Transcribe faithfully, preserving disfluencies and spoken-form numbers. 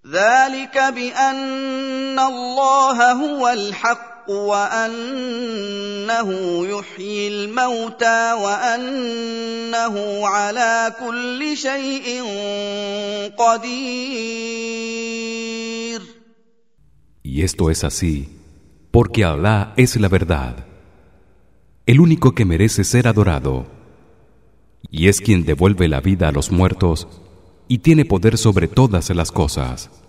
ذلك بأن الله هو الحق وأنه يحيي الموتى وأنه على كل شيء قدير. Y esto es así porque Alá es la verdad, el único que merece ser adorado, y es quien devuelve la vida a los muertos y tiene poder sobre todas las cosas.